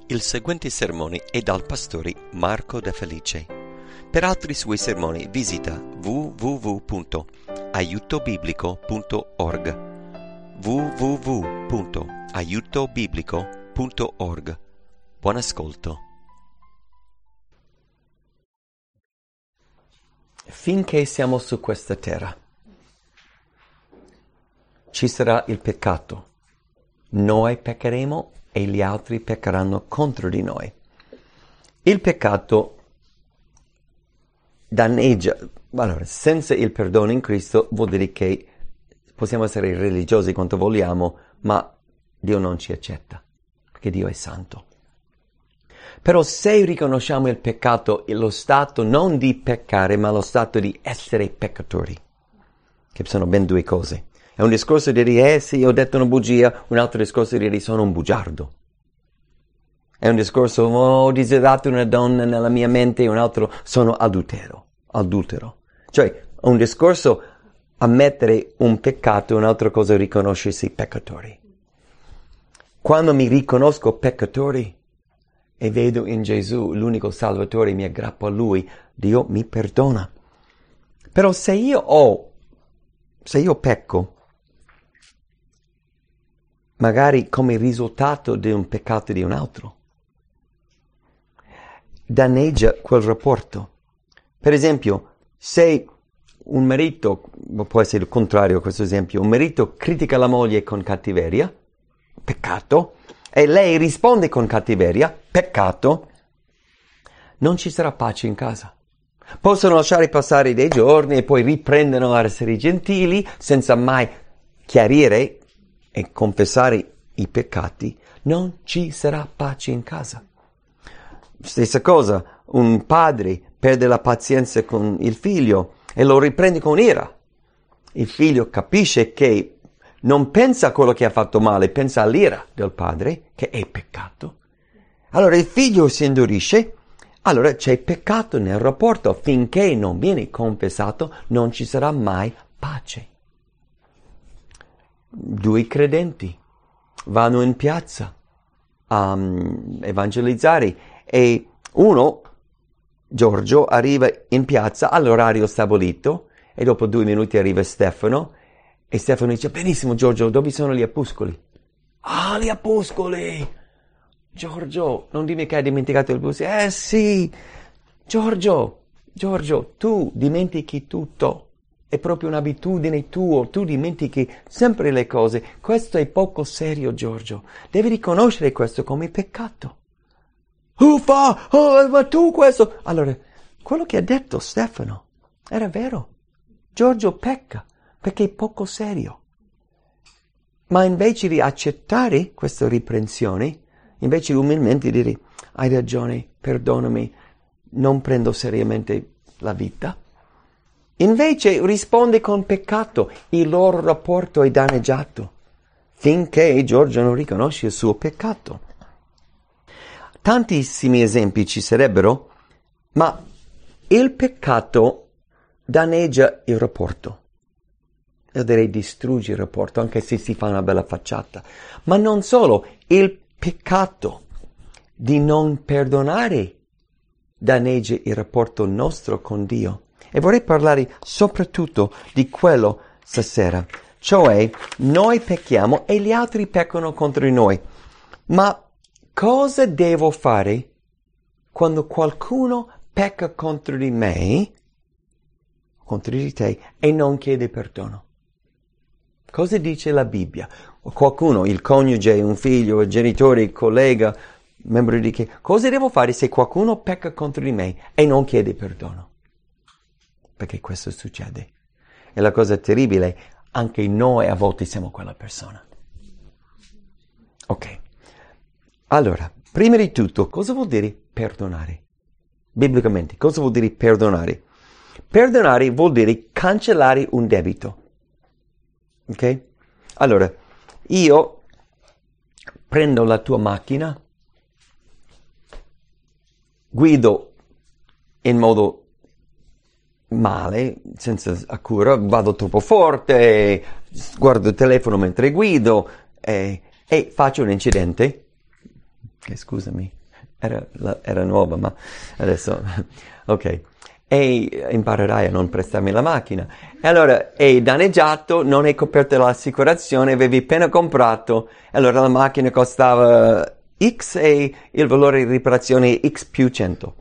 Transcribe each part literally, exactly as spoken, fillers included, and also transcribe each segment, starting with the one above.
Il seguente sermone è dal pastore Marco De Felice. Per altri suoi sermoni visita w w w punto aiuto biblico punto org w w w punto aiuto biblico punto org. Buon ascolto. Finché siamo su questa terra, ci sarà il peccato. Noi peccheremo e gli altri peccheranno contro di noi. Il peccato danneggia. Allora, senza il perdono in Cristo vuol dire che possiamo essere religiosi quanto vogliamo, ma Dio non ci accetta, perché Dio è santo. Però se riconosciamo il peccato, lo stato non di peccare, ma lo stato di essere peccatori, che sono ben due cose. È un discorso di dire, eh sì, ho detto una bugia, un altro discorso di dire, sono un bugiardo. È un discorso, oh, ho desiderato una donna nella mia mente, un altro, sono adultero, adultero. Cioè, un discorso ammettere un peccato, un'altra cosa riconoscersi peccatori. Quando mi riconosco peccatori e vedo in Gesù l'unico Salvatore, mi aggrappo a Lui, Dio mi perdona. Però se io ho, se io pecco, magari come risultato di un peccato di un altro, danneggia quel rapporto. Per esempio, se un marito, può essere il contrario a questo esempio, un marito critica la moglie con cattiveria, peccato, e lei risponde con cattiveria, peccato, non ci sarà pace in casa. Possono lasciare passare dei giorni e poi riprendono a essere gentili senza mai chiarire e confessare i peccati, non ci sarà pace in casa. Stessa cosa, un padre perde la pazienza con il figlio e lo riprende con ira. Il figlio capisce che non pensa a quello che ha fatto male, pensa all'ira del padre, che è peccato. Allora il figlio si indurisce, allora c'è peccato nel rapporto. Finché non viene confessato, non ci sarà mai pace. Due credenti vanno in piazza a um, evangelizzare e uno, Giorgio, arriva in piazza all'orario stabilito e dopo due minuti arriva Stefano e Stefano dice: benissimo Giorgio, dove sono gli opuscoli? Ah, gli opuscoli! Giorgio, non dimmi che hai dimenticato il bus. Eh sì, Giorgio, Giorgio, tu dimentichi tutto. È proprio un'abitudine tua, tu dimentichi sempre le cose. Questo è poco serio, Giorgio. Devi riconoscere questo come peccato. Uffa, oh, ma tu questo... Allora, quello che ha detto Stefano era vero. Giorgio pecca perché è poco serio. Ma invece di accettare questa riprensione, invece di umilmente dire, hai ragione, perdonami, non prendo seriamente la vita, invece risponde con peccato, il loro rapporto è danneggiato, finché Giorgio non riconosce il suo peccato. Tantissimi esempi ci sarebbero, ma il peccato danneggia il rapporto. Io direi distrugge il rapporto, anche se si fa una bella facciata. Ma non solo, il peccato di non perdonare danneggia il rapporto nostro con Dio. E vorrei parlare soprattutto di quello stasera, cioè noi pecchiamo e gli altri peccano contro di noi. Ma cosa devo fare quando qualcuno pecca contro di me, contro di te, e non chiede perdono? Cosa dice la Bibbia? Qualcuno, il coniuge, un figlio, il genitore, il collega, membro di che, cosa devo fare se qualcuno pecca contro di me e non chiede perdono? Perché questo succede. E la cosa terribile, anche noi a volte siamo quella persona. Ok. Allora, prima di tutto, cosa vuol dire perdonare? Biblicamente, cosa vuol dire perdonare? Perdonare vuol dire cancellare un debito. Ok? Allora, io prendo la tua macchina, guido in modo male, senza cura, vado troppo forte, guardo il telefono mentre guido e, e faccio un incidente. Okay, scusami, Era, era nuova, ma adesso... Ok. E imparerai a non prestarmi la macchina. E allora è danneggiato, non è coperta l'assicurazione, avevi appena comprato, e allora la macchina costava X e il valore di riparazione X più cento.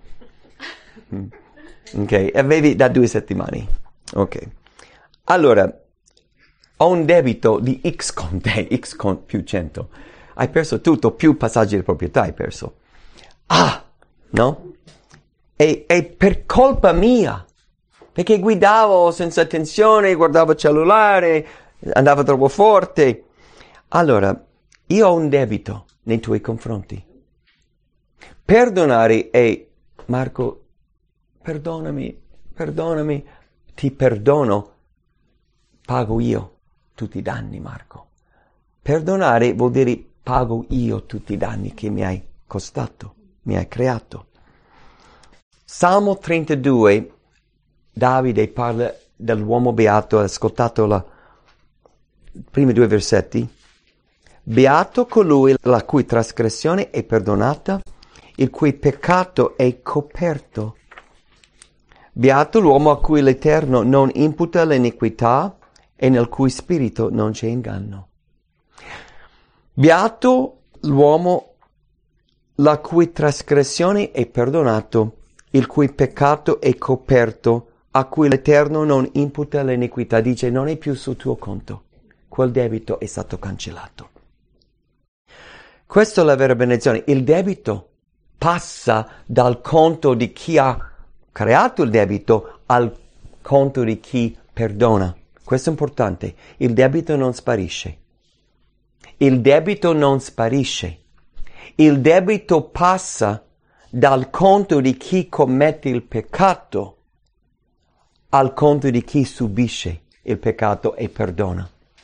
Ok, avevi da due settimane. Ok. Allora, ho un debito di X con te, X con più cento. Hai perso tutto, più passaggi di proprietà hai perso. Ah, no? E, e per colpa mia, perché guidavo senza attenzione, guardavo il cellulare, andavo troppo forte. Allora, io ho un debito nei tuoi confronti. Perdonare è, Marco, perdonami, perdonami, ti perdono, pago io tutti i danni, Marco. Perdonare vuol dire pago io tutti i danni che mi hai costato, mi hai creato. Salmo trentadue, Davide parla dell'uomo beato, ha ascoltato la, i primi due versetti. Beato colui la cui trasgressione è perdonata, il cui peccato è coperto. Beato l'uomo a cui l'Eterno non imputa l'iniquità e nel cui spirito non c'è inganno. Beato l'uomo la cui trasgressione è perdonato, il cui peccato è coperto, a cui l'Eterno non imputa l'iniquità. Dice, non è più sul tuo conto. Quel debito è stato cancellato. Questa è la vera benedizione. Il debito passa dal conto di chi ha creato il debito al conto di chi perdona. Questo è importante. Il debito non sparisce. Il debito non sparisce. Il debito passa dal conto di chi commette il peccato al conto di chi subisce il peccato e perdona.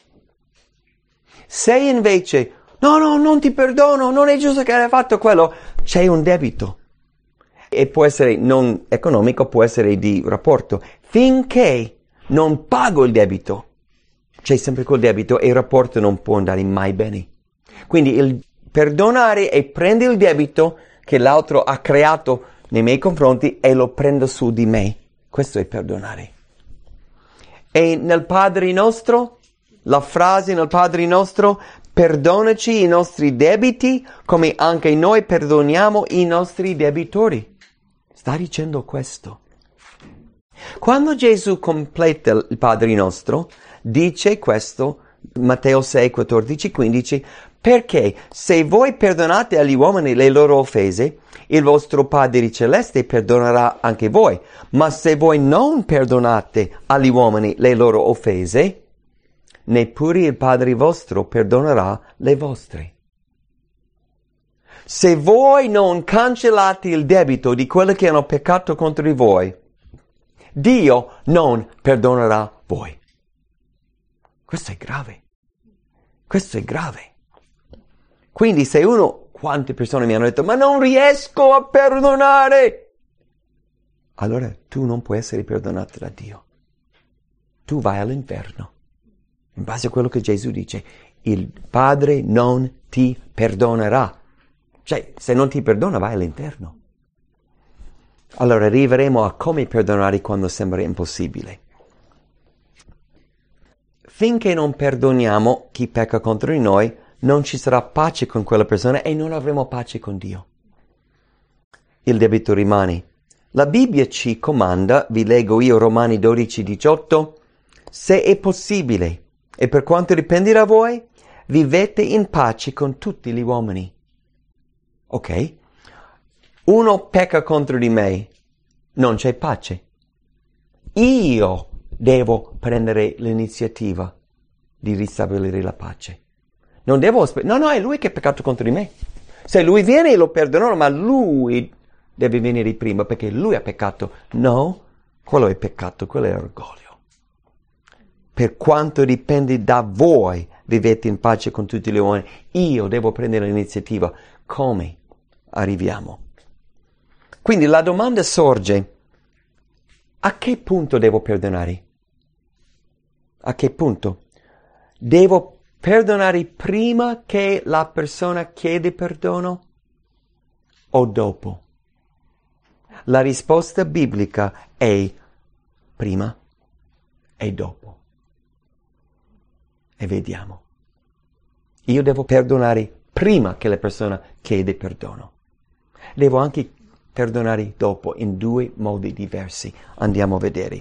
Se invece, no, no, non ti perdono, non è giusto che hai fatto quello, c'è un debito. E può essere non economico, può essere di rapporto. Finché non pago il debito, c'è sempre quel debito e il rapporto non può andare mai bene. Quindi il perdonare è prendere il debito che l'altro ha creato nei miei confronti e lo prendo su di me. Questo è perdonare. E nel Padre nostro, la frase nel Padre nostro, perdonaci i nostri debiti come anche noi perdoniamo i nostri debitori. Sta dicendo questo. Quando Gesù completa il Padre nostro, dice questo, Matteo sei, quattordici, quindici, perché se voi perdonate agli uomini le loro offese, il vostro Padre Celeste perdonerà anche voi. Ma se voi non perdonate agli uomini le loro offese, neppure il Padre vostro perdonerà le vostre. Se voi non cancellate il debito di quelli che hanno peccato contro di voi, Dio non perdonerà voi. Questo è grave. Questo è grave. Quindi se uno, quante persone mi hanno detto, ma non riesco a perdonare, allora tu non puoi essere perdonato da Dio. Tu vai all'inferno. In base a quello che Gesù dice, il Padre non ti perdonerà. Cioè, se non ti perdona, vai all'inferno. Allora arriveremo a come perdonare quando sembra impossibile. Finché non perdoniamo chi pecca contro di noi, non ci sarà pace con quella persona e non avremo pace con Dio. Il debito rimane. La Bibbia ci comanda, vi leggo io Romani dodici, diciotto, se è possibile e per quanto dipende da voi, vivete in pace con tutti gli uomini. Ok? Uno pecca contro di me, non c'è pace. Io devo prendere l'iniziativa di ristabilire la pace. Non devo aspettare. No, no, è lui che ha peccato contro di me. Se lui viene lo perdono, ma lui deve venire prima perché lui ha peccato. No, quello è peccato, quello è orgoglio. Per quanto dipende da voi, vivete in pace con tutti gli uomini. Io devo prendere l'iniziativa. Come arriviamo? Quindi la domanda sorge, a che punto devo perdonare? A che punto? Devo perdonare prima che la persona chiede perdono? o dopo? La risposta biblica è prima e dopo. E vediamo. Io devo perdonare prima che la persona chiede perdono. Devo anche perdonare dopo in due modi diversi. Andiamo a vedere.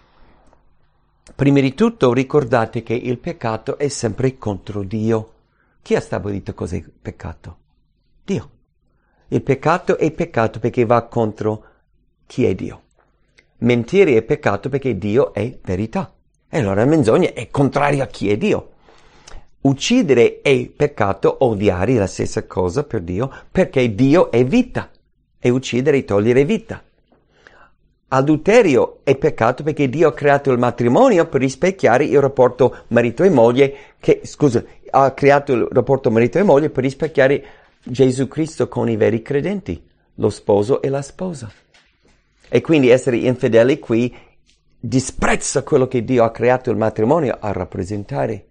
Prima di tutto ricordate che il peccato è sempre contro Dio. Chi ha stabilito cos'è il peccato? Dio. Il peccato è peccato perché va contro chi è Dio. Mentire è peccato perché Dio è verità. E allora la menzogna è contraria a chi è Dio. Uccidere è peccato, odiare la stessa cosa per Dio, perché Dio è vita. E uccidere è togliere vita. Adulterio è peccato perché Dio ha creato il matrimonio per rispecchiare il rapporto marito e moglie, che, scusa, ha creato il rapporto marito e moglie per rispecchiare Gesù Cristo con i veri credenti, lo sposo e la sposa. E quindi essere infedeli qui disprezza quello che Dio ha creato il matrimonio a rappresentare.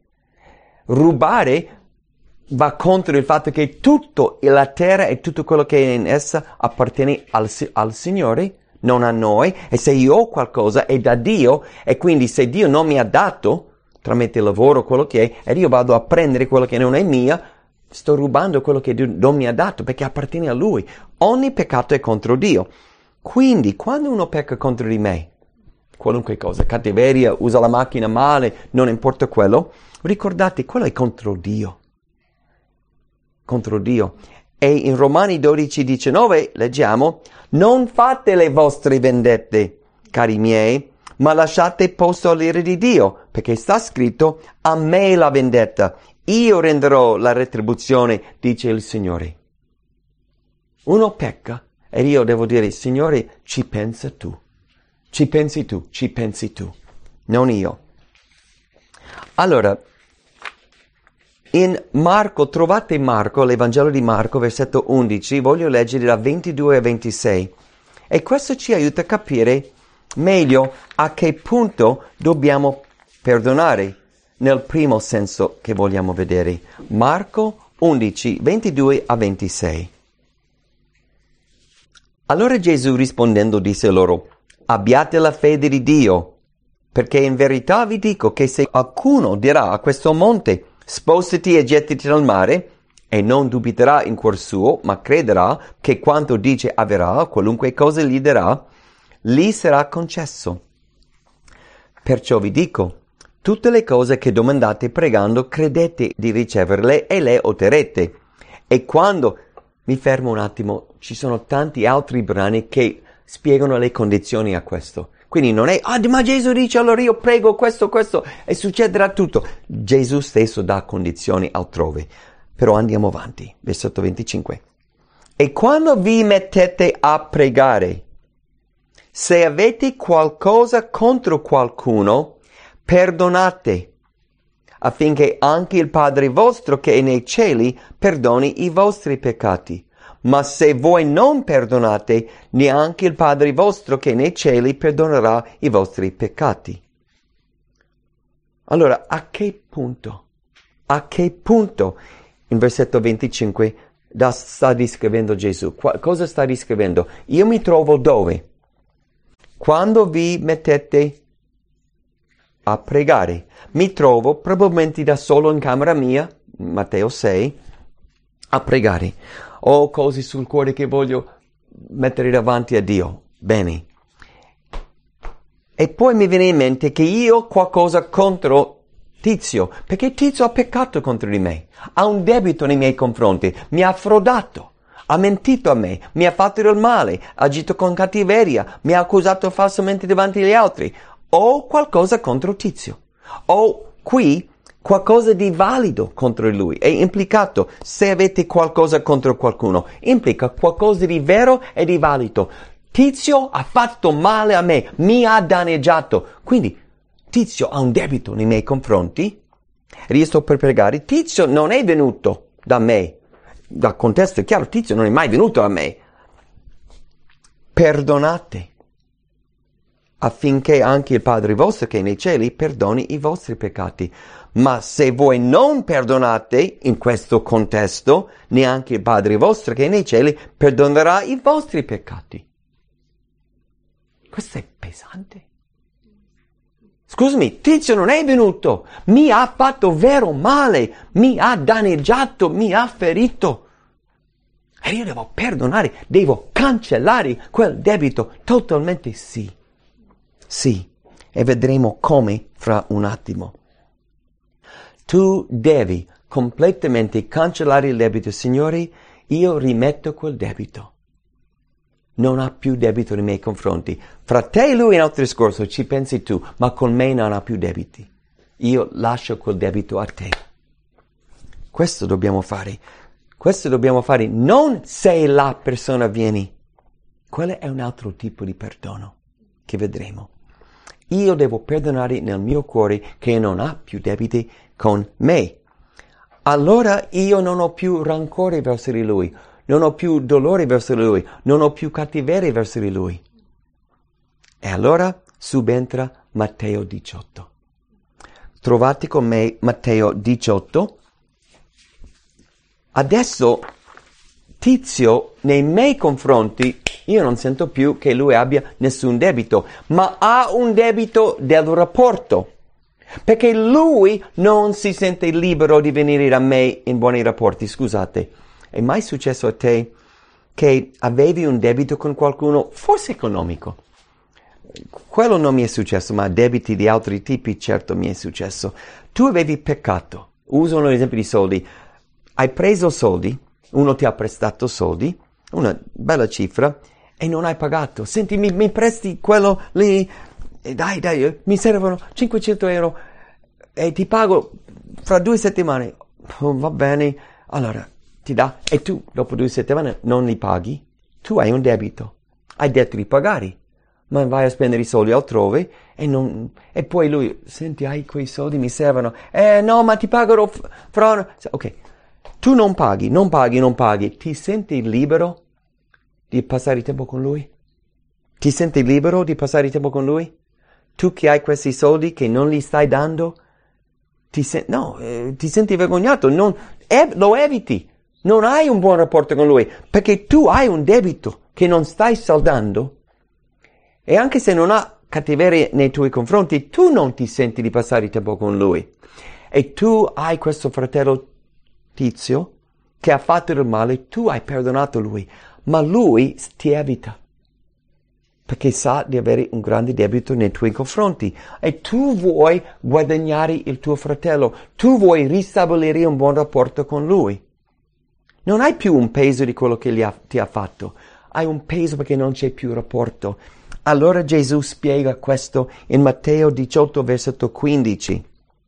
Rubare va contro il fatto che tutto, la terra e tutto quello che è in essa appartiene al, al Signore, non a noi, e se io ho qualcosa è da Dio, e quindi se Dio non mi ha dato, tramite il lavoro, quello che è, ed io vado a prendere quello che non è mia, sto rubando quello che Dio non mi ha dato, perché appartiene a Lui. Ogni peccato è contro Dio. Quindi, quando uno pecca contro di me, qualunque cosa, cattiveria, usa la macchina male, non importa quello, ricordate, quello è contro Dio. Contro Dio. E in Romani dodici diciannove leggiamo: non fate le vostre vendette, cari miei, ma lasciate posto all'ira di Dio, perché sta scritto: a me la vendetta, io renderò la retribuzione, dice il Signore. Uno pecca e io devo dire: Signore, ci pensa tu, ci pensi tu, ci pensi tu, non io. Allora, in Marco, trovate Marco, l'Evangelo di Marco, versetto undici, voglio leggere da ventidue a ventisei. E questo ci aiuta a capire meglio a che punto dobbiamo perdonare, nel primo senso che vogliamo vedere. Marco undici, ventidue a ventisei. Allora Gesù rispondendo disse loro: abbiate la fede di Dio, perché in verità vi dico che se qualcuno dirà a questo monte: spostati e gettati nel mare, e non dubiterà in cuor suo, ma crederà che quanto dice avverrà, qualunque cosa gli darà, gli sarà concesso. Perciò vi dico, tutte le cose che domandate pregando, credete di riceverle e le otterrete. E quando, mi fermo un attimo, ci sono tanti altri brani che spiegano le condizioni a questo. Quindi non è, ah, ma Gesù dice, allora io prego questo, questo, e succederà tutto. Gesù stesso dà condizioni altrove. Però andiamo avanti. Versetto venticinque. E quando vi mettete a pregare, se avete qualcosa contro qualcuno, perdonate, affinché anche il Padre vostro che è nei cieli perdoni i vostri peccati. Ma se voi non perdonate, neanche il Padre vostro che è nei cieli perdonerà i vostri peccati. Allora, a che punto? A che punto? In versetto venticinque da, sta descrivendo Gesù. Qua, cosa sta descrivendo? Io mi trovo dove? Quando vi mettete a pregare. Mi trovo probabilmente da solo in camera mia, Matteo sei, a pregare. Ho cose sul cuore che voglio mettere davanti a Dio. Bene. E poi mi viene in mente che io ho qualcosa contro Tizio, perché Tizio ha peccato contro di me, ha un debito nei miei confronti, mi ha frodato, ha mentito a me, mi ha fatto del male, ha agito con cattiveria, mi ha accusato falsamente davanti agli altri. Ho qualcosa contro Tizio. Ho qui qualcosa di valido contro lui. È implicato, se avete qualcosa contro qualcuno, implica qualcosa di vero e di valido. Tizio ha fatto male a me, mi ha danneggiato. Quindi Tizio ha un debito nei miei confronti. E io sto per pregare. Tizio non è venuto da me. Dal contesto è chiaro, Tizio non è mai venuto da me. Perdonate. affinché anche il Padre vostro che è nei cieli perdoni i vostri peccati. Ma se voi non perdonate in questo contesto, neanche il Padre vostro che è nei cieli perdonerà i vostri peccati. Questo è pesante. Scusami, Tizio non è venuto, mi ha fatto vero male, mi ha danneggiato, mi ha ferito. E io devo perdonare, devo cancellare quel debito. Totalmente sì. Sì, e vedremo come fra un attimo. Tu devi completamente cancellare il debito. Signore, io rimetto quel debito. Non ha più debito nei miei confronti. Fra te e lui in altro discorso ci pensi tu, ma con me non ha più debiti. Io lascio quel debito a te. Questo dobbiamo fare. Questo dobbiamo fare non se la persona viene. Quello è un altro tipo di perdono che vedremo. Io devo perdonare nel mio cuore che non ha più debiti con me. Allora io non ho più rancore verso di lui, non ho più dolore verso di lui, non ho più cattiveria verso di lui. E allora subentra Matteo diciotto. Trovate con me Matteo diciotto. Adesso Tizio nei miei confronti, io non sento più che lui abbia nessun debito, ma ha un debito del rapporto. Perché lui non si sente libero di venire da me in buoni rapporti. Scusate, è mai successo a te che avevi un debito con qualcuno, forse economico? Quello non mi è successo, ma debiti di altri tipi certo mi è successo. Tu avevi peccato. Uso un esempio di soldi. Hai preso soldi, uno ti ha prestato soldi, una bella cifra, e non hai pagato. Senti, mi, mi presti quello lì? E dai, dai, mi servono cinquecento euro e ti pago fra due settimane. Oh, va bene, allora ti dà. E tu, dopo due settimane, non li paghi? Tu hai un debito. Hai detto di pagare, ma vai a spendere i soldi altrove e non... E poi lui, senti, hai quei soldi, mi servono. Eh, no, ma ti pagherò fra... Ok, tu non paghi, non paghi, non paghi. Ti senti libero di passare tempo con lui? Ti senti libero di passare tempo con lui? Tu che hai questi soldi che non li stai dando, ti sen- no, eh, ti senti vergognato, non, ev- lo eviti, non hai un buon rapporto con lui, perché tu hai un debito che non stai saldando, e anche se non ha cattiveria nei tuoi confronti, tu non ti senti di passare tempo con lui. E tu hai questo fratello Tizio che ha fatto del male, tu hai perdonato lui, ma lui ti evita. Perché sa di avere un grande debito nei tuoi confronti e tu vuoi guadagnare il tuo fratello, tu vuoi ristabilire un buon rapporto con lui. Non hai più un peso di quello che gli ha, ti ha fatto, hai un peso perché non c'è più rapporto. Allora Gesù spiega questo in Matteo diciotto, versetto quindici.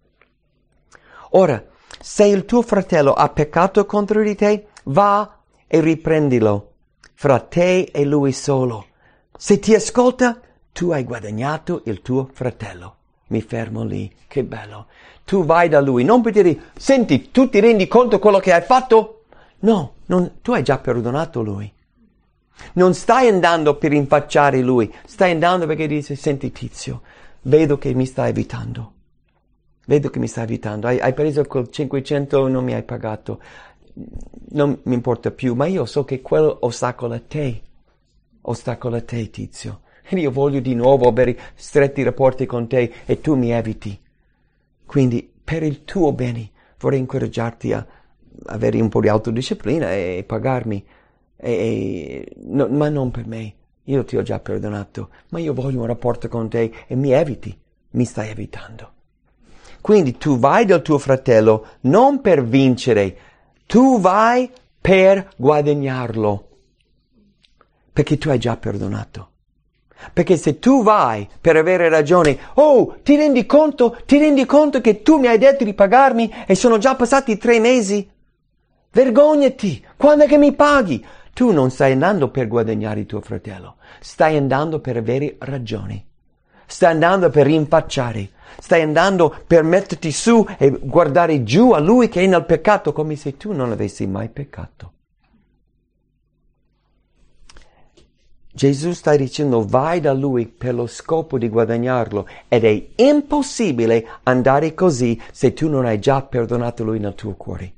Ora, se il tuo fratello ha peccato contro di te, va e riprendilo fra te e lui solo. Se ti ascolta, tu hai guadagnato il tuo fratello. Mi fermo lì, che bello. Tu vai da lui, non per dire, senti, tu ti rendi conto quello che hai fatto? No, non, tu hai già perdonato lui. Non stai andando per rinfacciare lui, stai andando perché dici, senti Tizio, vedo che mi stai evitando. Vedo che mi stai evitando, hai, hai preso quel cinquecento e non mi hai pagato. Non mi importa più, ma io so che quello ostacola te. Ostacola te, Tizio. E io voglio di nuovo avere stretti rapporti con te e tu mi eviti. Quindi, per il tuo bene, vorrei incoraggiarti a avere un po' di autodisciplina e pagarmi. E, e, no, ma non per me. Io ti ho già perdonato, ma io voglio un rapporto con te e mi eviti. Mi stai evitando. Quindi tu vai dal tuo fratello non per vincere, tu vai per guadagnarlo. Perché tu hai già perdonato. Perché se tu vai per avere ragione, oh, ti rendi conto, ti rendi conto che tu mi hai detto di pagarmi e sono già passati tre mesi? Vergognati, quando è che mi paghi? Tu non stai andando per guadagnare il tuo fratello, stai andando per avere ragione. Stai andando per rinfacciare, stai andando per metterti su e guardare giù a lui che è nel peccato come se tu non avessi mai peccato. Gesù sta dicendo vai da lui per lo scopo di guadagnarlo ed è impossibile andare così se tu non hai già perdonato lui nel tuo cuore.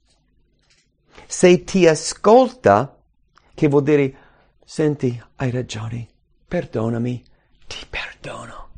Se ti ascolta, che vuol dire, senti, hai ragione, perdonami, ti perdono.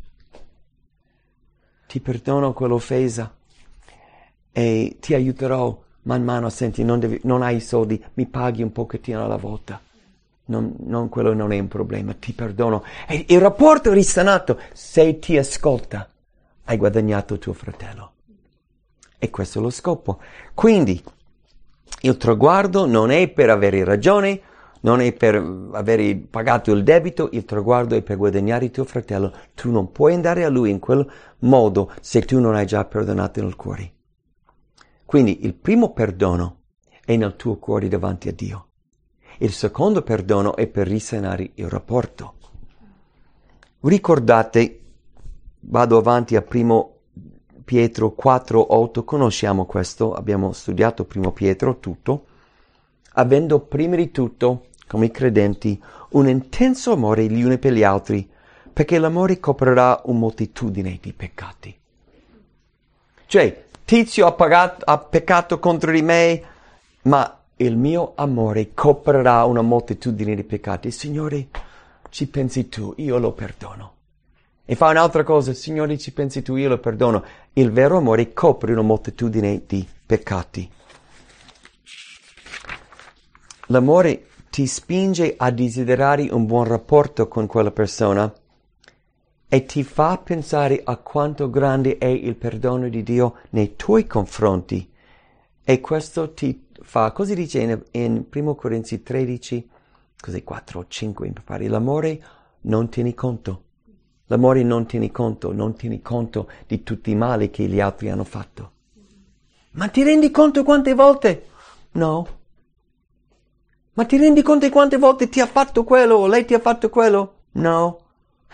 Ti perdono quell'offesa e ti aiuterò man mano, senti, non, devi, non hai i soldi, mi paghi un pochettino alla volta. Non, non, quello non è un problema, ti perdono. E il rapporto è risanato. Se ti ascolta, hai guadagnato tuo fratello. E questo è lo scopo. Quindi, il traguardo non è per avere ragione, non è per avere pagato il debito, il traguardo è per guadagnare il tuo fratello. Tu non puoi andare a lui in quel modo se tu non hai già perdonato nel cuore. Quindi, il primo perdono è nel tuo cuore davanti a Dio. Il secondo perdono è per risanare il rapporto. Ricordate, vado avanti a primo Pietro quattro otto, conosciamo questo, abbiamo studiato primo Pietro tutto, avendo prima di tutto, come i credenti, un intenso amore gli uni per gli altri, perché l'amore coprirà una moltitudine di peccati. Cioè, Tizio ha, pagato, ha peccato contro di me, ma il mio amore coprirà una moltitudine di peccati. Signore, ci pensi tu, io lo perdono. E fa un'altra cosa, Signore, ci pensi tu, io lo perdono. Il vero amore copre una moltitudine di peccati. L'amore ti spinge a desiderare un buon rapporto con quella persona e ti fa pensare a quanto grande è il perdono di Dio nei tuoi confronti. E questo ti fa, così dice in, in primo Corinzi tredici, così quattro o cinque mi pare, l'amore non tieni conto. L'amore non tieni conto, non tieni conto di tutti i mali che gli altri hanno fatto. Ma ti rendi conto quante volte? No. Ma ti rendi conto di quante volte ti ha fatto quello o lei ti ha fatto quello? No.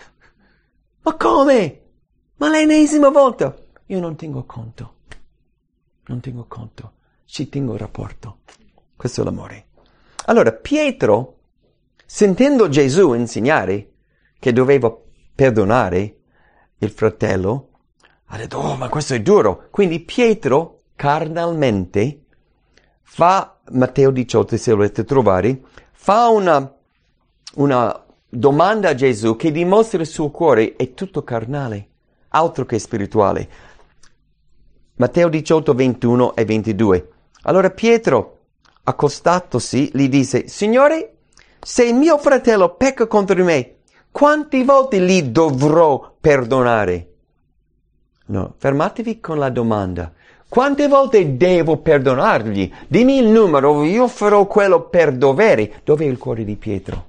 Ma come? Ma l'ennesima volta? Io non tengo conto. Non tengo conto. Ci tengo il rapporto. Questo è l'amore. Allora, Pietro, sentendo Gesù insegnare che doveva perdonare il fratello, ha detto, oh, ma questo è duro. Quindi Pietro, carnalmente, fa, Matteo diciotto, se volete trovare, fa una, una domanda a Gesù che dimostra il suo cuore è tutto carnale, altro che spirituale. Matteo diciotto, ventuno e ventidue. Allora Pietro, accostatosi, gli disse, Signore, se mio fratello pecca contro di me, quante volte gli dovrò perdonare? No, fermatevi con la domanda. Quante volte devo perdonargli? Dimmi il numero, io farò quello per dovere. Dov'è il cuore di Pietro?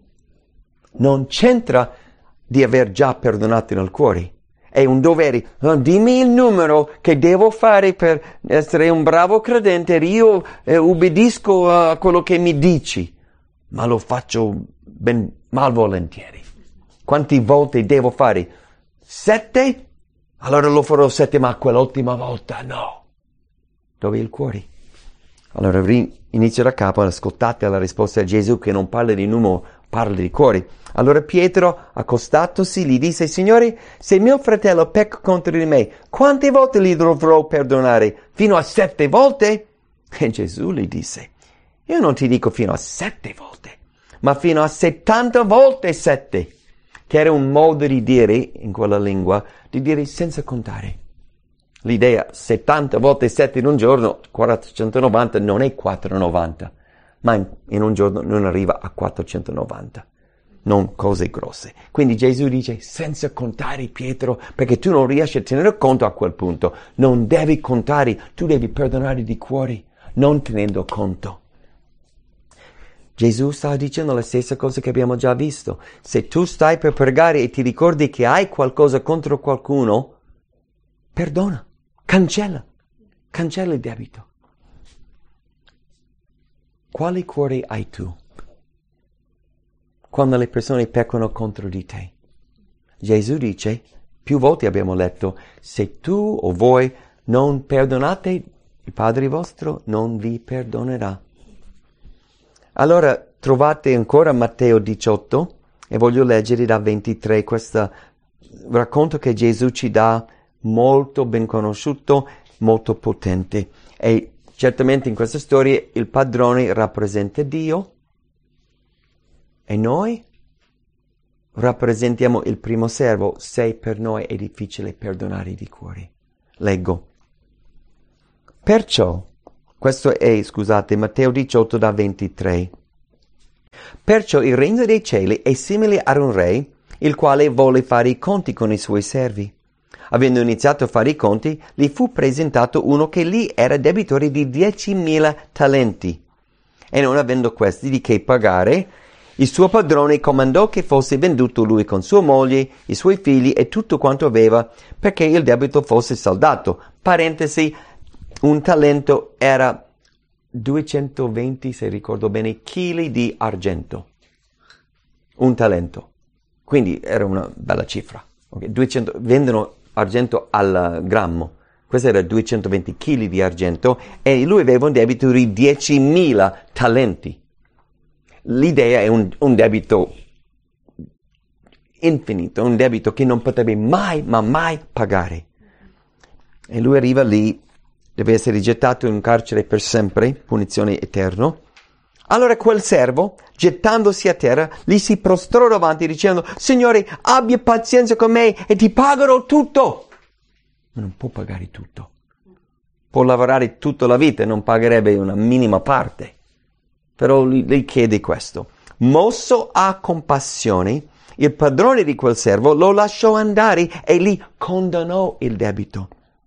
Non c'entra di aver già perdonato nel cuore. È un dovere. No, dimmi il numero che devo fare per essere un bravo credente. Io eh, ubbidisco a quello che mi dici, ma lo faccio ben malvolentieri. Quante volte devo fare? Sette? Allora lo farò sette, ma quell'ultima volta no. Dove è il cuore? Allora inizio da capo, ascoltate la risposta a Gesù che non parla di numero, parla di cuore. Allora Pietro, accostatosi, gli disse, Signore, se mio fratello pecca contro di me, quante volte gli dovrò perdonare? Fino a sette volte? E Gesù gli disse, io non ti dico fino a sette volte, ma fino a settanta volte sette, che era un modo di dire, in quella lingua, di dire senza contare. L'idea settanta volte sette in un giorno, quattrocentonovanta, non è quattrocentonovanta, ma in, in un giorno non arriva a quattrocentonovanta. Non cose grosse. Quindi Gesù dice senza contare, Pietro, perché tu non riesci a tenere conto a quel punto. Non devi contare, tu devi perdonare di cuore, non tenendo conto. Gesù sta dicendo la stessa cosa che abbiamo già visto. Se tu stai per pregare e ti ricordi che hai qualcosa contro qualcuno, perdona, cancella, cancella il debito. Quale cuore hai tu quando le persone peccano contro di te? Gesù dice, più volte abbiamo letto, se tu o voi non perdonate, il Padre vostro non vi perdonerà. Allora, trovate ancora Matteo diciotto e voglio leggere da ventitré questo racconto che Gesù ci dà, molto ben conosciuto, molto potente. E certamente in questa storia il padrone rappresenta Dio e noi rappresentiamo il primo servo se per noi è difficile perdonare di cuore. Leggo. Perciò, questo è, scusate, Matteo diciotto da ventitré. Perciò il regno dei cieli è simile ad un re, il quale volle fare i conti con i suoi servi. Avendo iniziato a fare i conti, gli fu presentato uno che lì era debitore di diecimila talenti. E non avendo questi di che pagare, il suo padrone comandò che fosse venduto lui con sua moglie, i suoi figli e tutto quanto aveva, perché il debito fosse saldato. Parentesi, un talento era duecentoventi, se ricordo bene, chili di argento. Un talento. Quindi era una bella cifra. Okay? duecento, vendono argento al grammo. Questo era duecentoventi chili di argento e lui aveva un debito di diecimila talenti. L'idea è un, un debito infinito, un debito che non potevi mai, ma mai pagare. E lui arriva lì, deve essere gettato in carcere per sempre, punizione eterna. Allora quel servo, gettandosi a terra, gli si prostrò davanti dicendo: Signore, abbia pazienza con me e ti pagherò tutto. Ma non può pagare tutto. Può lavorare tutta la vita e non pagherebbe una minima parte. Però gli, gli chiede questo. Mosso a compassione, il padrone di quel servo lo lasciò andare e gli condonò il debito.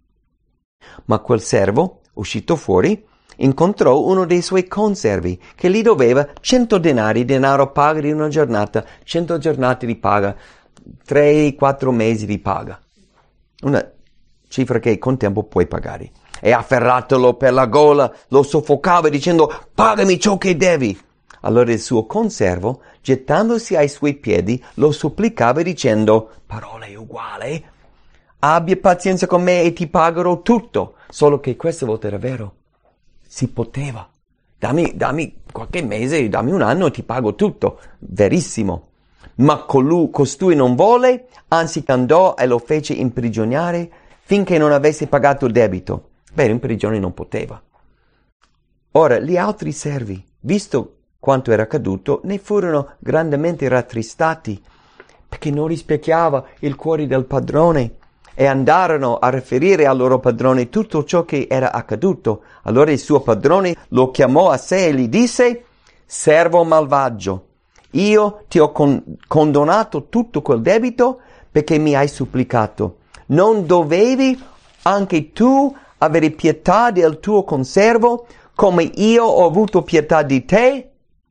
Ma quel servo, uscito fuori, incontrò uno dei suoi conservi che gli doveva cento denari, denaro paga di una giornata, cento giornate di paga, tre quattro mesi di paga. Una cifra che con tempo puoi pagare. E afferratolo per la gola, lo soffocava dicendo: pagami ciò che devi. Allora il suo conservo, gettandosi ai suoi piedi, lo supplicava dicendo, parole uguali, abbia pazienza con me e ti pagherò tutto. Solo che questa volta era vero. Si poteva. Dammi, dammi qualche mese, dammi un anno e ti pago tutto. Verissimo. Ma colui, costui non volle, anzi andò e lo fece imprigionare finché non avesse pagato il debito. Beh, in prigione non poteva. Ora, gli altri servi, visto quanto era accaduto, ne furono grandemente rattristati, perché non rispecchiava il cuore del padrone, e andarono a riferire al loro padrone tutto ciò che era accaduto. Allora il suo padrone lo chiamò a sé e gli disse: servo malvagio, io ti ho con- condonato tutto quel debito perché mi hai supplicato. Non dovevi anche tu avere pietà del tuo conservo come io ho avuto pietà di te?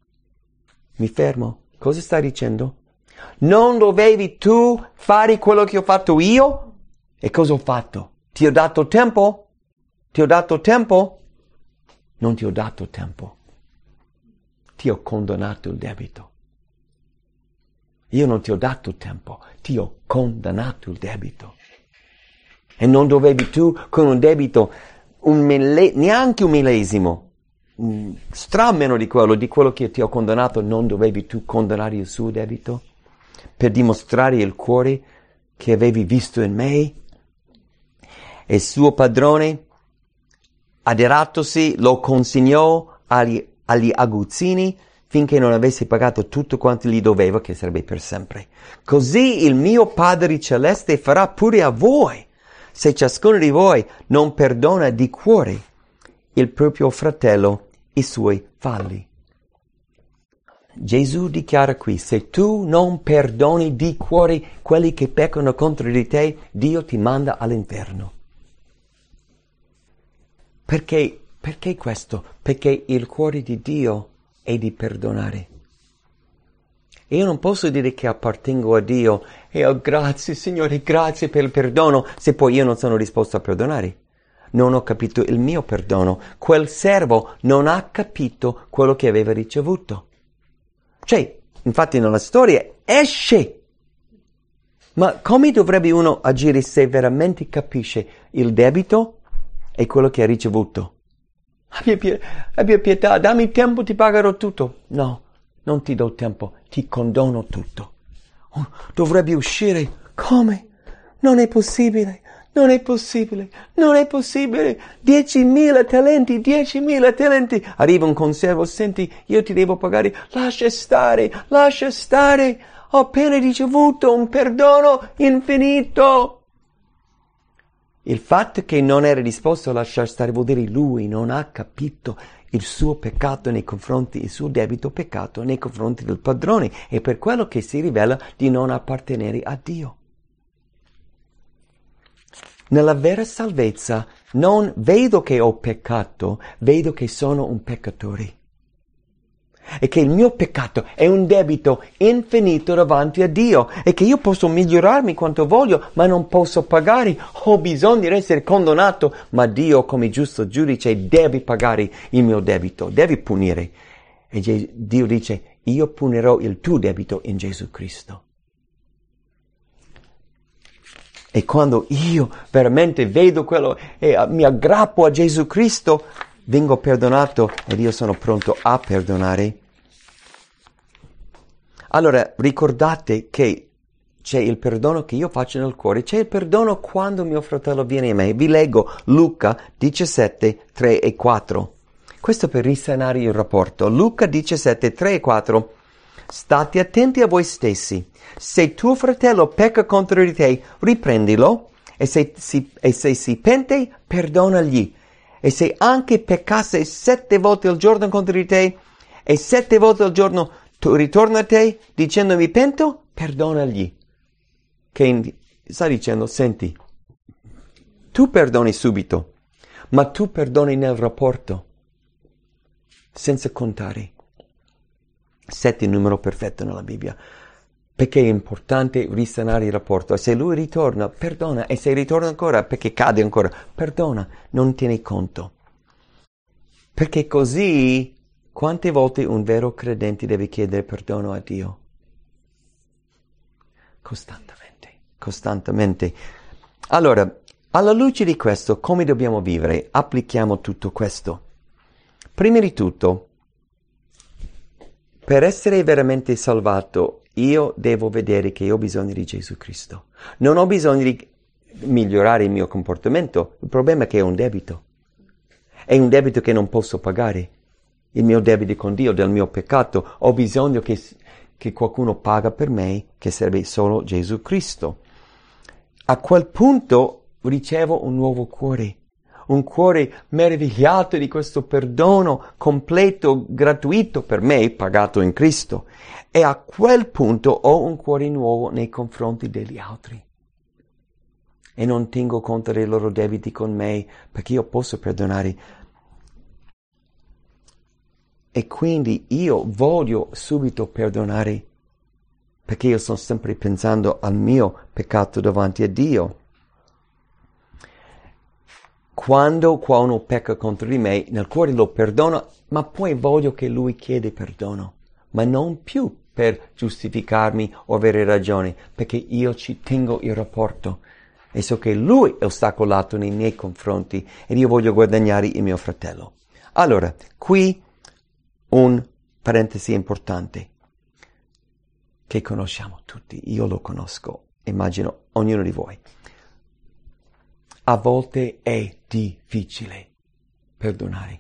Mi fermo. Cosa stai dicendo? Non dovevi tu fare quello che ho fatto io? E cosa ho fatto? Ti ho dato tempo? Ti ho dato tempo? Non ti ho dato tempo. Ti ho condannato il debito. Io non ti ho dato tempo, ti ho condannato il debito. E non dovevi tu con un debito un mille, neanche un millesimo, strameno di quello, di quello che ti ho condannato, non dovevi tu condannare il suo debito per dimostrare il cuore che avevi visto in me? E il suo padrone, adiratosi, lo consegnò agli, agli aguzzini finché non avesse pagato tutto quanto gli doveva, che sarebbe per sempre. Così il mio Padre Celeste farà pure a voi, se ciascuno di voi non perdona di cuore il proprio fratello i suoi falli. Gesù dichiara qui: se tu non perdoni di cuore quelli che peccano contro di te, Dio ti manda all'inferno. Perché? Perché questo? Perché il cuore di Dio è di perdonare. E io non posso dire che appartengo a Dio e oh, grazie Signore, grazie per il perdono, se poi io non sono disposto a perdonare. Non ho capito il mio perdono. Quel servo non ha capito quello che aveva ricevuto. Cioè, infatti nella storia esce. Ma come dovrebbe uno agire se veramente capisce il debito e quello che ha ricevuto? Abbia, pie- abbia pietà, dammi tempo, ti pagherò tutto. No, non ti do tempo, ti condono tutto. Oh, dovrebbe uscire. Come? Non è possibile, non è possibile, non è possibile. Diecimila talenti, diecimila talenti. Arriva un conservo, senti, io ti devo pagare. Lascia stare, lascia stare. Ho appena ricevuto un perdono infinito. Il fatto che non era disposto a lasciare stare vuol dire lui non ha capito il suo peccato nei confronti, il suo debito peccato nei confronti del padrone, e per quello che si rivela di non appartenere a Dio. Nella vera salvezza non vedo che ho peccato, vedo che sono un peccatore. E che il mio peccato è un debito infinito davanti a Dio, e che io posso migliorarmi quanto voglio, ma non posso pagare. Ho bisogno di essere condannato, ma Dio, come giusto giudice, deve pagare il mio debito, deve punire. E Dio dice: io punirò il tuo debito in Gesù Cristo. E quando io veramente vedo quello e mi aggrappo a Gesù Cristo, vengo perdonato ed io sono pronto a perdonare. Allora, ricordate che c'è il perdono che io faccio nel cuore, c'è il perdono quando mio fratello viene a me. Vi leggo Luca diciassette, tre e quattro. Questo per risanare il rapporto. Luca diciassette, tre e quattro. State attenti a voi stessi. Se tuo fratello pecca contro di te, riprendilo, e se si, e se si pente, perdonagli. E se anche peccasse sette volte al giorno contro di te, e sette volte al giorno tu ritorna a te dicendo mi pento, perdonagli. Che sta dicendo: senti, tu perdoni subito, ma tu perdoni nel rapporto, senza contare. Sette è il numero perfetto nella Bibbia, perché è importante risanare il rapporto. E se lui ritorna, perdona, e se ritorna ancora, perché cade ancora, perdona, non tieni conto. Perché così, quante volte un vero credente deve chiedere perdono a Dio? Costantemente, costantemente. Allora, alla luce di questo, come dobbiamo vivere? Applichiamo tutto questo. Prima di tutto, per essere veramente salvato, io devo vedere che ho bisogno di Gesù Cristo. Non ho bisogno di migliorare il mio comportamento. Il problema è che è un debito. È un debito che non posso pagare. Il mio debito con Dio, del mio peccato. Ho bisogno che, che qualcuno paga per me, che serve solo Gesù Cristo. A quel punto ricevo un nuovo cuore. Un cuore meravigliato di questo perdono completo, gratuito per me, pagato in Cristo. E a quel punto ho un cuore nuovo nei confronti degli altri. E non tengo conto dei loro debiti con me, perché io posso perdonare. E quindi io voglio subito perdonare, perché io sto sempre pensando al mio peccato davanti a Dio. Quando qualcuno pecca contro di me, nel cuore lo perdono, ma poi voglio che lui chieda perdono, ma non più per giustificarmi o avere ragione, perché io ci tengo il rapporto e so che lui è ostacolato nei miei confronti ed io voglio guadagnare il mio fratello. Allora, qui un parentesi importante che conosciamo tutti, io lo conosco, immagino ognuno di voi. A volte è difficile perdonare.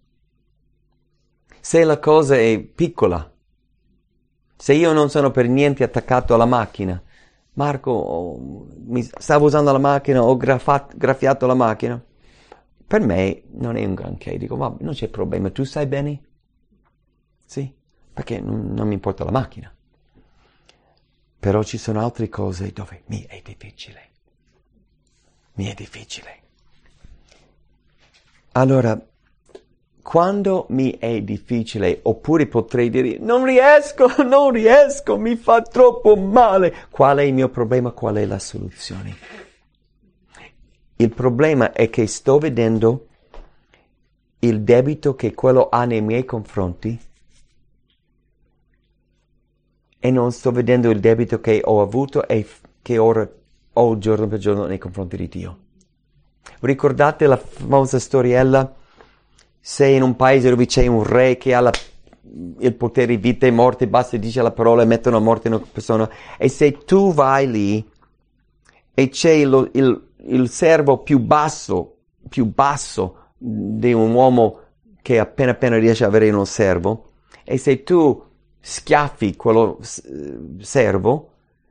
Se la cosa è piccola, se io non sono per niente attaccato alla macchina, Marco, mi stavo usando la macchina, ho grafat, graffiato la macchina, per me non è un granché, dico, ma non c'è problema, tu stai bene? Sì, perché non, non mi importa la macchina. Però ci sono altre cose dove mi è difficile. Mi è difficile. Allora, quando mi è difficile, oppure potrei dire, non riesco, non riesco, mi fa troppo male. Qual è il mio problema? Qual è la soluzione? Il problema è che sto vedendo il debito che quello ha nei miei confronti e non sto vedendo il debito che ho avuto e che ora ho giorno per giorno nei confronti di Dio. Ricordate la famosa storiella? Se in un paese dove c'è un re che ha la il potere di vita e morte, basta dice la parola e mettono a morte una persona. E se tu vai lì e c'è lo, il, il servo più basso, più basso di un uomo che appena appena riesce ad avere uno servo, e se tu schiaffi quello servo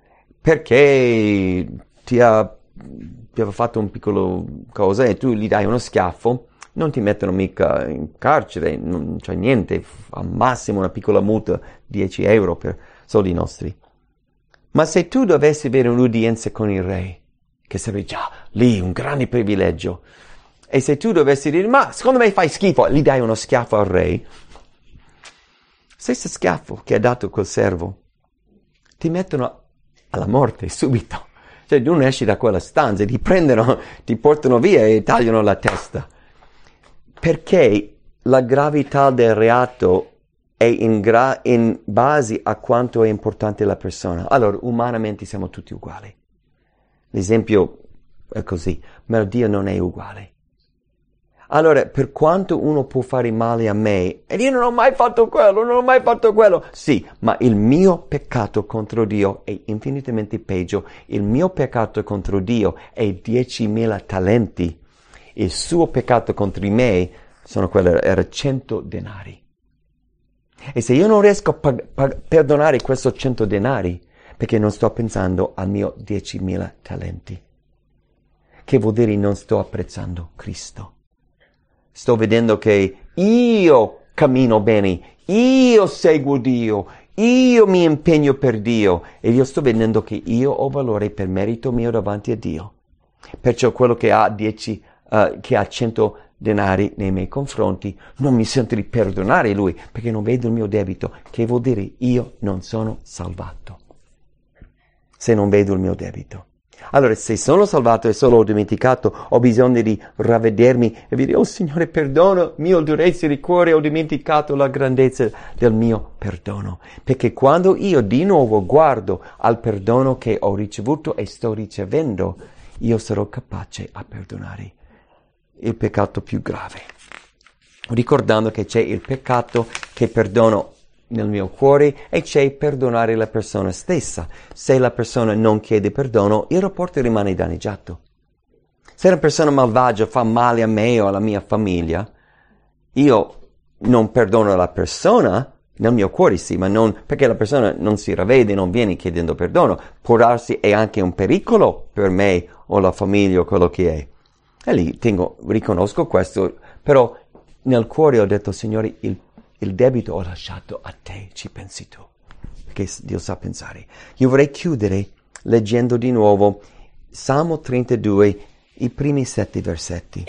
perché ti ha, ti ha fatto un piccolo cosa e tu gli dai uno schiaffo, non ti mettono mica in carcere, non c'è niente, al massimo una piccola multa, dieci euro per soldi nostri. Ma se tu dovessi avere un'udienza con il re, che sarebbe già lì un grande privilegio, e se tu dovessi dire, ma secondo me fai schifo, gli dai uno schiaffo al re, stesso schiaffo che ha dato quel servo, ti mettono alla morte subito. Cioè tu non esci da quella stanza, ti prendono, ti portano via e tagliano la testa. Perché la gravità del reato è in, gra- in base a quanto è importante la persona. Allora, umanamente siamo tutti uguali. L'esempio è così, ma Dio non è uguale. Allora, per quanto uno può fare male a me, e io non ho mai fatto quello, non ho mai fatto quello, sì, ma il mio peccato contro Dio è infinitamente peggio. Il mio peccato contro Dio è diecimila talenti. Il suo peccato contro me sono quelli, era cento denari. E se io non riesco a pag- pag- perdonare questo cento denari, perché non sto pensando al mio diecimila talenti, che vuol dire non sto apprezzando Cristo. Sto vedendo che io cammino bene, io seguo Dio, io mi impegno per Dio e io sto vedendo che io ho valore per merito mio davanti a Dio. Perciò quello che ha dieci, uh, che ha cento denari nei miei confronti, non mi sento di perdonare lui perché non vedo il mio debito, che vuol dire io non sono salvato se non vedo il mio debito. Allora, se sono salvato e solo ho dimenticato, ho bisogno di ravvedermi e dire, oh Signore, perdono, mio durezza di cuore, ho dimenticato la grandezza del mio perdono. Perché quando io di nuovo guardo al perdono che ho ricevuto e sto ricevendo, io sarò capace a perdonare il peccato più grave. Ricordando che c'è il peccato che perdono nel mio cuore e c'è perdonare la persona stessa. Se la persona non chiede perdono, il rapporto rimane danneggiato. Se una persona malvagia fa male a me o alla mia famiglia, io non perdono la persona, nel mio cuore sì, ma non perché la persona non si ravvede, non viene chiedendo perdono. Può darsi è anche un pericolo per me o la famiglia o quello che è. E lì tengo, riconosco questo, però nel cuore ho detto, Signore, il Il debito ho lasciato a te, ci pensi tu, perché Dio sa pensare. Io vorrei chiudere leggendo di nuovo Salmo trentadue, i primi sette versetti.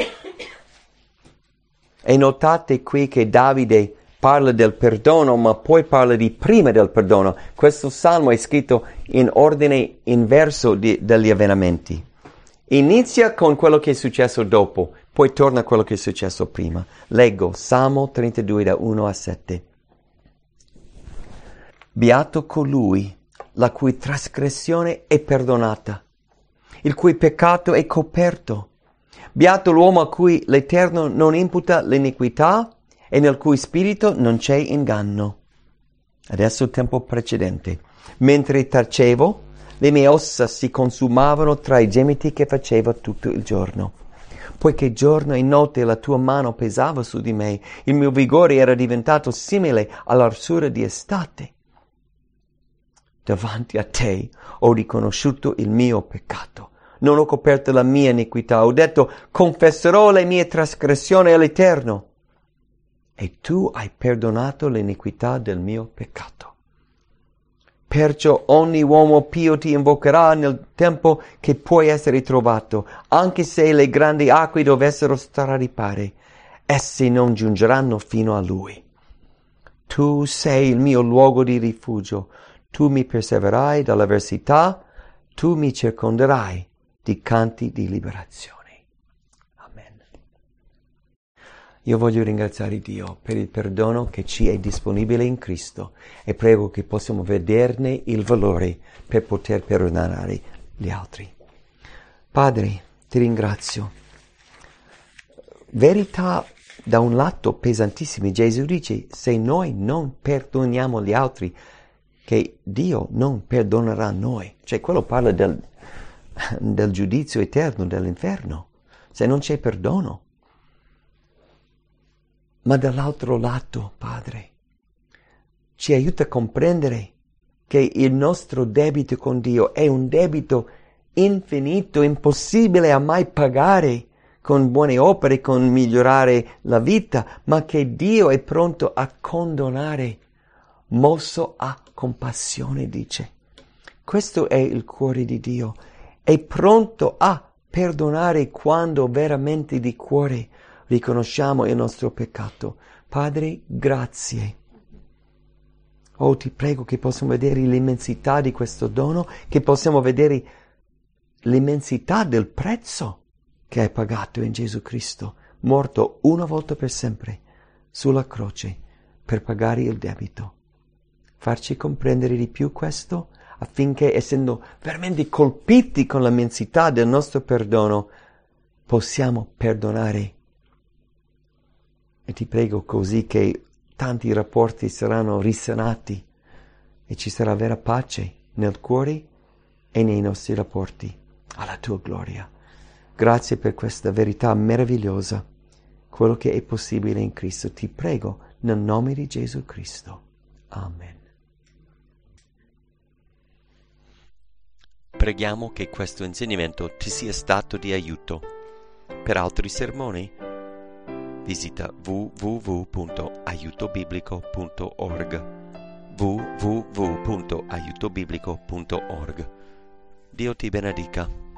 E notate qui che Davide parla del perdono, ma poi parla di prima del perdono. Questo salmo è scritto in ordine inverso di, degli avvenimenti. Inizia con quello che è successo dopo, poi torna a quello che è successo prima. Leggo Salmo trentadue da uno a sette. Beato colui la cui trasgressione è perdonata, il cui peccato è coperto. Beato l'uomo a cui l'Eterno non imputa l'iniquità e nel cui spirito non c'è inganno. Adesso il tempo precedente. Mentre tacevo, le mie ossa si consumavano tra i gemiti che facevo tutto il giorno. Poiché giorno e notte la tua mano pesava su di me, il mio vigore era diventato simile all'arsura di estate. Davanti a te ho riconosciuto il mio peccato. Non ho coperto la mia iniquità. Ho detto, confesserò le mie trasgressioni all'Eterno. E tu hai perdonato l'iniquità del mio peccato. Perciò ogni uomo pio ti invocherà nel tempo che puoi essere trovato, anche se le grandi acque dovessero straripare, essi non giungeranno fino a lui. Tu sei il mio luogo di rifugio, tu mi preserverai dall'avversità, tu mi circonderai di canti di liberazione. Amen. Io voglio ringraziare Dio per il perdono che ci è disponibile in Cristo e prego che possiamo vederne il valore per poter perdonare gli altri. Padre, ti ringrazio. Verità da un lato pesantissimi. Gesù dice, se noi non perdoniamo gli altri, che Dio non perdonerà noi. Cioè, quello parla del, del giudizio eterno, dell'inferno, se non c'è perdono. Ma dall'altro lato, Padre, ci aiuta a comprendere che il nostro debito con Dio è un debito infinito, impossibile a mai pagare con buone opere, con migliorare la vita, ma che Dio è pronto a condonare, mosso a compassione, dice. Questo è il cuore di Dio. È pronto a perdonare quando veramente di cuore riconosciamo il nostro peccato. Padre, grazie. Oh, ti prego che possiamo vedere l'immensità di questo dono, che possiamo vedere l'immensità del prezzo che hai pagato in Gesù Cristo, morto una volta per sempre sulla croce per pagare il debito. Farci comprendere di più questo, affinché, essendo veramente colpiti con l'immensità del nostro perdono, possiamo perdonare. E ti prego così che tanti rapporti saranno risanati e ci sarà vera pace nel cuore e nei nostri rapporti, alla tua gloria. Grazie per questa verità meravigliosa, quello che è possibile in Cristo. Ti prego nel nome di Gesù Cristo. Amen. Preghiamo che questo insegnamento ti sia stato di aiuto. Per altri sermoni visita w w w punto aiuto biblico punto org w w w punto aiuto biblico punto org. Dio ti benedica.